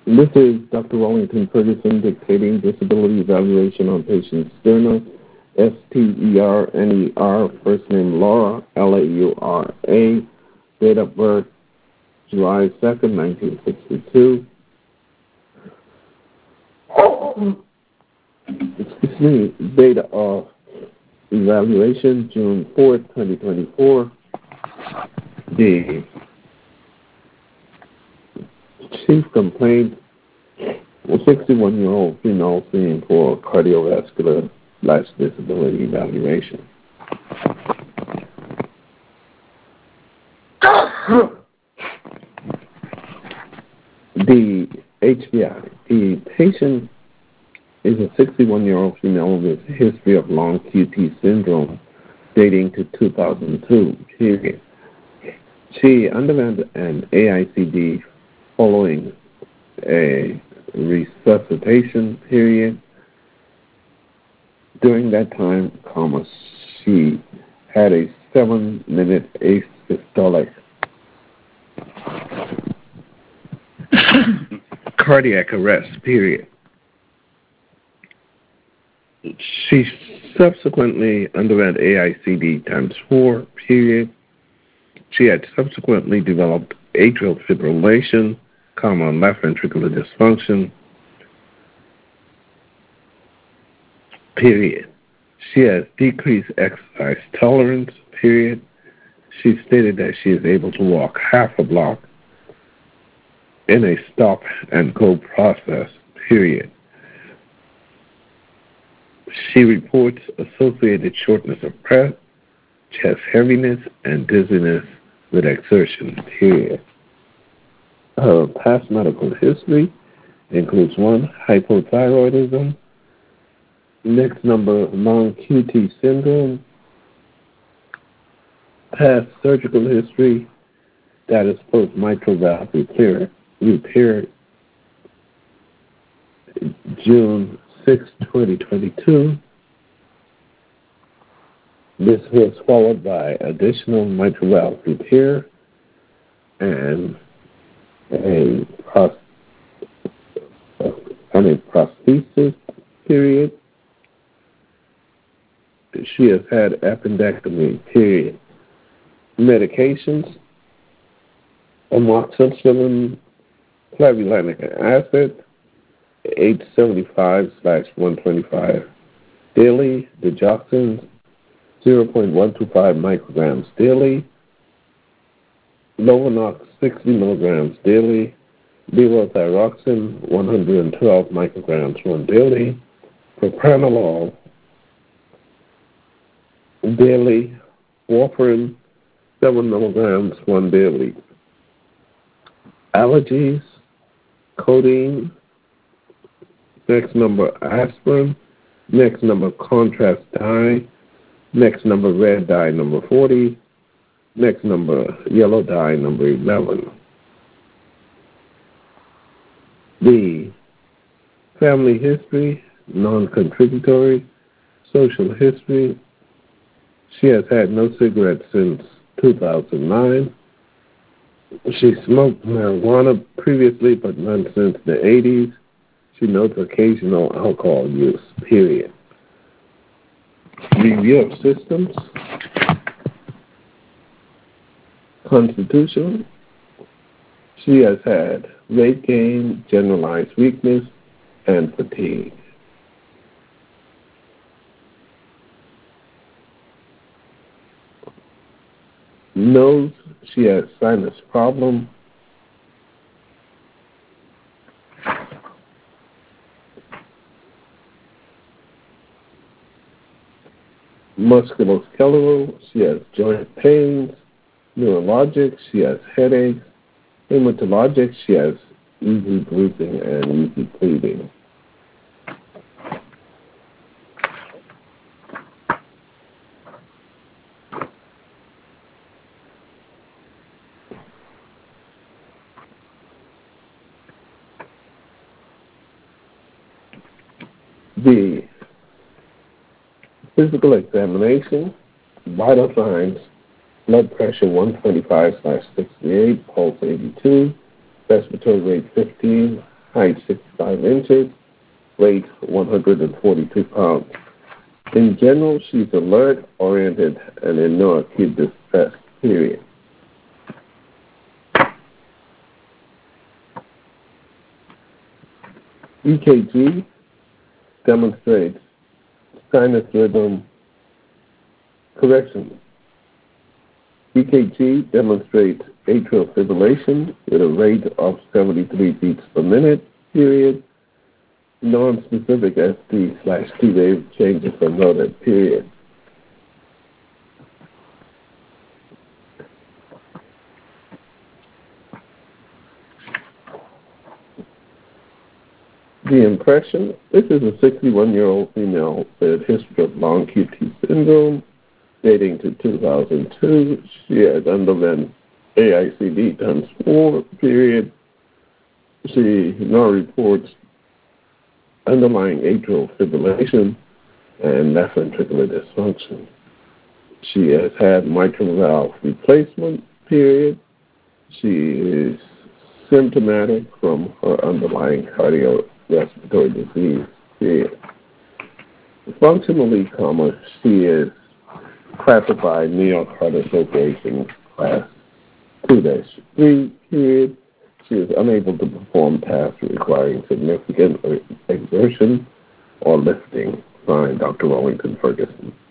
This is Dr. Wellington Ferguson dictating disability evaluation on patient Sterner, Sterner, first name Laura, Laura, date of birth July 2nd, 1962. Excuse me, date of evaluation June 4th, 2024. The chief complaint, a 61-year-old female seen for cardiovascular/disability evaluation. The HBI. The patient is a 61-year-old female with a history of long QT syndrome dating to 2002, period. She underwent an AICD following a resuscitation period. During that time, she had a 7-minute asystolic cardiac arrest, period. She subsequently underwent AICD times 4, period. She had subsequently developed atrial fibrillation, left ventricular dysfunction, period. She has decreased exercise tolerance, period. She stated that she is able to walk half a block in a stop-and-go process, period. She reports associated shortness of breath, chest heaviness, and dizziness with exertion, period. Her past medical history includes 1, hypothyroidism, next number, long QT syndrome, past surgical history, that is post-mitral valve repair June 6, 2022. This was followed by additional mitral valve repair and a prosthesis, period. She has had appendectomy, period. Medications, amoxicillin, clavulanic acid, 875/125 daily, digoxin, 0.125 micrograms daily, Lovenox, 60 milligrams daily, levothyroxine, 112 micrograms once daily, propranolol daily, warfarin, 7 milligrams once daily. Allergies, codeine, next number aspirin, next number contrast dye, next number red dye number 40, next number yellow dye number 11. The family history, non-contributory, social history. She has had no cigarettes since 2009. She smoked marijuana previously, but none since the 80s. She notes occasional alcohol use, period. Review of systems. Constitution. She has had weight gain, generalized weakness, and fatigue. Nose, she has sinus problem. Musculoskeletal, she has joint pains. Neurologic, she has headaches. Hematologic, she has easy bruising and easy bleeding. The physical examination, vital signs, blood pressure 125/68, pulse 82, respiratory rate 15, height 65 inches, weight 142 pounds. In general, she's alert, oriented, and in no acute distress, period. EKG demonstrates sinus rhythm correction. EKG demonstrates atrial fibrillation with a rate of 73 beats per minute, period. Non-specific ST/T wave changes are noted, period. The impression, this is a 61-year-old female with a history of long QT syndrome dating to 2002. She has undergone AICD times 4, period. She now reports underlying atrial fibrillation and left ventricular dysfunction. She has had mitral valve replacement, period. She is symptomatic from her underlying cardiorespiratory disease, period. Functionally, she is classified New York Heart Association class 2-3, period. She is unable to perform tasks requiring significant exertion or lifting. Signed, Dr. Wellington Ferguson.